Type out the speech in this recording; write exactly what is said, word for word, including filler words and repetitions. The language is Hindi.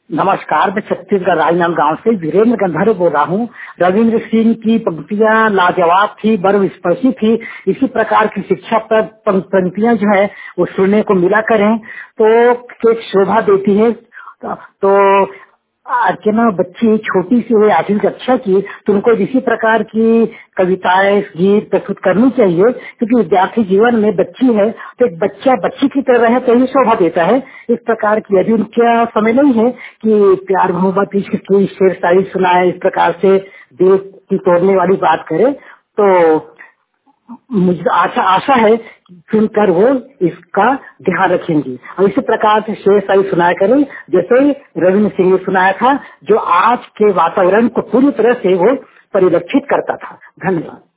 नमस्कार, मैं छत्तीसगढ़ राजनांद गांव से वीरेंद्र गंधर्व बोल रहा हूँ। रविंद्र सिंह की पंक्तियां लाजवाब थी, बर्मस्पर्शी थी। इसी प्रकार की शिक्षा पर पंक्तियां जो है वो सुनने को मिला करें तो एक शोभा देती है। तो आज के ना बच्ची छोटी सी हुई आठवीं कक्षा की, तो उनको इसी प्रकार की कविताएं गीत प्रस्तुत करनी चाहिए, क्योंकि विद्यार्थी जीवन में बच्ची है तो एक बच्चा बच्ची की तरह रहे तो ही शोभा देता है। इस प्रकार की अभी उनका समय नहीं है कि प्यार मोहब्बत की शेर शायरी सुनाए, इस प्रकार से देश की तोड़ने वाली बात करे। तो मुझे आशा आशा है कि सुनकर वो इसका ध्यान रखेंगी और इसी प्रकार से शेर शायरी सुनाया करें, जैसे रविंद्र सिंह ने सुनाया था, जो आज के वातावरण को पूरी तरह से वो परिलक्षित करता था। धन्यवाद।